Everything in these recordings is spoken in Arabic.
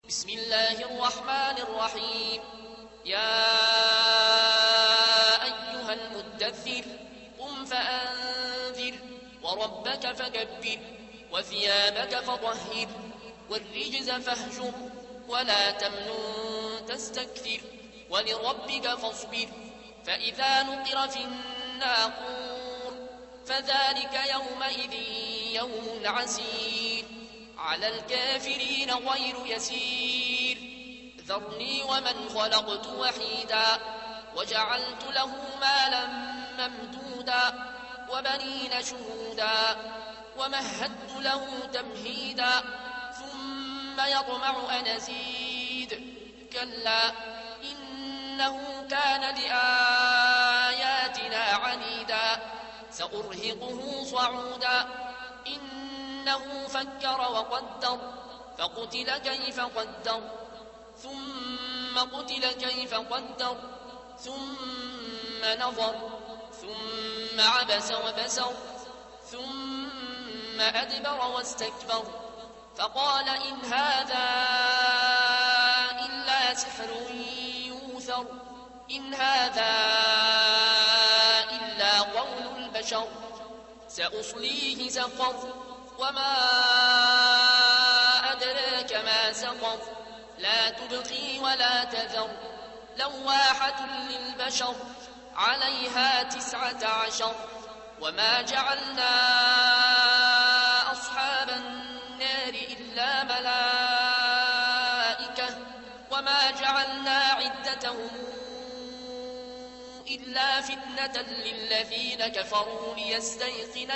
بسم الله الرحمن الرحيم. يا أيها المدثر قم فأنذر وربك فكبر وثيابك فطهر والرجز فاهجر ولا تمنن تستكثر ولربك فاصبر فإذا نقر في الناقور فذلك يومئذ يوم عسير على الكافرين غير يسير. ذرني ومن خلقت وحيدا وجعلت له مالا ممدودا وبنين شهودا ومهدت له تمهيدا ثم يطمع أن أزيد كلا إنه كان لآياتنا عنيدا سأرهقه صعودا إنه فكر وقدر فقتل كيف قدر ثم قتل كيف قدر ثم نظر ثم عبس وبسر ثم أدبر واستكبر فقال إن هذا إلا سحر يوثر إن هذا إلا قول البشر سأصليه سقر وما أدراك ما سقر لا تبقي ولا تذر لواحة للبشر عليها 19 وما جعلنا أصحاب النار إلا ملائكة وما جعلنا عدتهم إلا فتنة للذين كفروا ليستيقن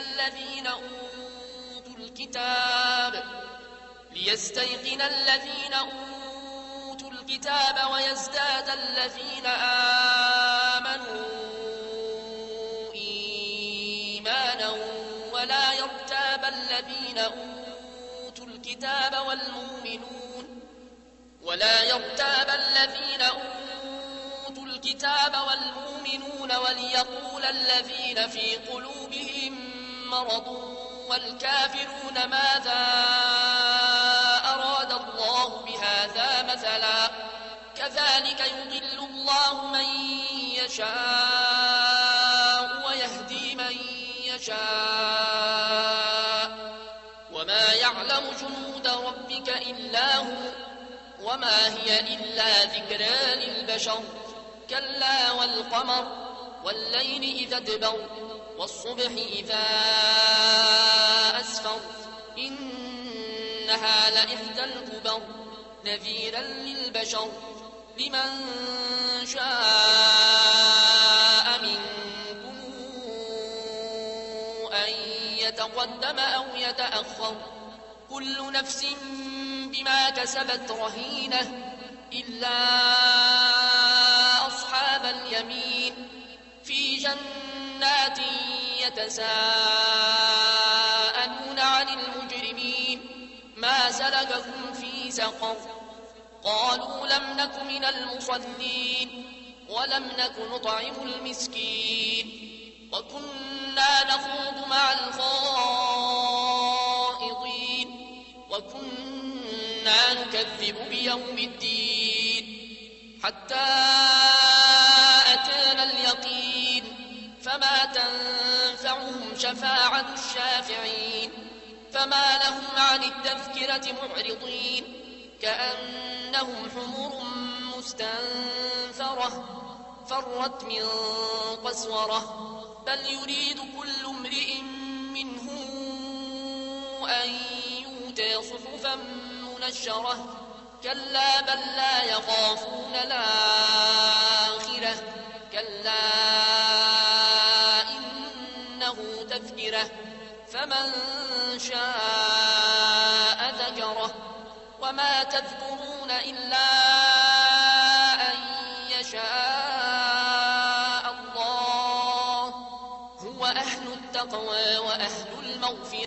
الذين أوتوا الكتاب ويزداد الذين آمنوا إيمانا ولا يرتاب الذين أوتوا الكتاب والمؤمنون وليقول الذين في قلوبهم مرض والكافرون ماذا أراد الله بهذا مثلا كذلك يضل الله من يشاء ويهدي من يشاء وما يعلم جنود ربك إلا هو وما هي إلا ذكرى للبشر كلا والقمر والليل إذا ادبر والصبح إذا أسفر إنها لإحدى الكبر نذيرا للبشر لمن شاء منكم أن يتقدم أو يتأخر كل نفس بما كسبت رهينة إلا أصحاب اليمين في جنات يتساءلون عن المجرمين ما سلككم في سقر قالوا لم نك من المصلين ولم نك نطعم المسكين وكنا نخوض مع الخائضين وكنا نكذب بيوم الدين حتى أتانا اليقين فما تنفعهم شفاعة الشافعين فما لهم عن التذكرة معرضين كأنهم حمر مستنفرة فرت من قسورة بل يريد كل امرئ منهم أن يؤتى صحفا منشرة كلا بل لا يخافون الآخرة كلا إنه تذكرة فمن شاء ذكره وما تذكرون إلا أن يشاء الله هو أهل التقوى وأهل المغفرة